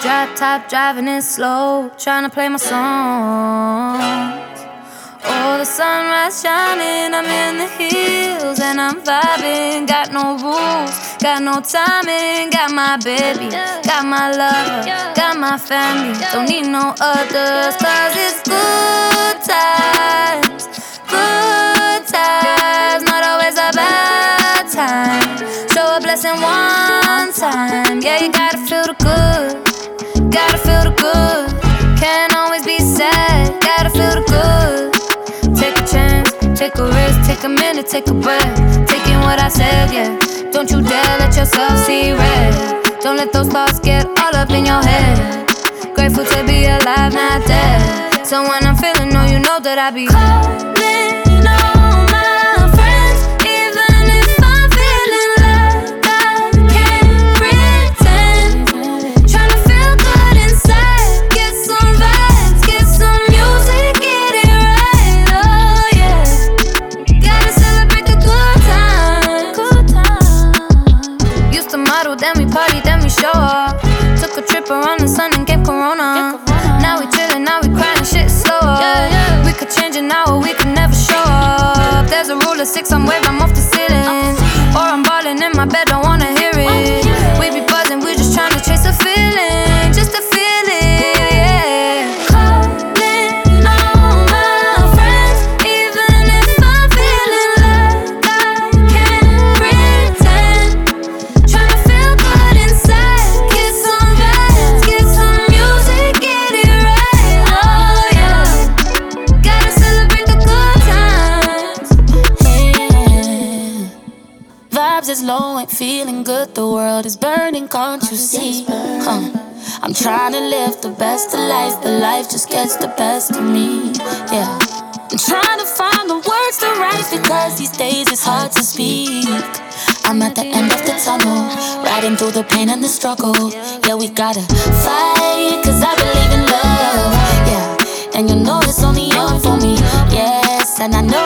Drop top, driving it slow, trying to play my songs. Oh, the sunrise shining, I'm in the hills and I'm vibing. Got no rules, got no timing. Got my baby, got my lover, got my family. Don't need no others, cause it's good times. Good times, not always a bad time. Show a blessing one time. Yeah, you gotta feel the good, gotta feel the good. Can't always be sad, gotta feel the good. Take a chance, take a risk, take a minute, take a breath. Taking what I said, yeah. Don't you dare let yourself see red. Don't let those thoughts get all up in your head. Grateful to be alive, not dead. So when I'm feeling low, you know that I be calling all my friends. Even if I'm feeling like I can't pretend. Tryna feel good inside. Get some vibes, get some music, get it right, oh yeah. Gotta celebrate the good times. Good times. Used to model, then we party, then we show up. Took a trip around the sun and came Corona. Now we chillin', now we crying, shit slower. We could change an hour, we could never show up. There's a rule of 6, I'm waving, I'm off the ceiling. Or I'm ballin' in my bed, don't wanna hear it. We be buzzing, we just tryna chase a feeling. Just to feel it, yeah. Calling all my friends. Even if I'm feeling like I can't pretend. Tryna feel good inside. Get some vibes, get some music, get it right, oh yeah. Gotta celebrate the good times. Hey, vibes is low, ain't feeling good. The world is burning, can't you see? I'm trying to live the best of life, but life just gets the best of me. Yeah, I'm trying to find the words to write because these days it's hard to speak. I'm at the end of the tunnel, riding through the pain and the struggle. Yeah, we gotta fight, cause I believe in love. Yeah, and you know it's only on for me. Yes, and I know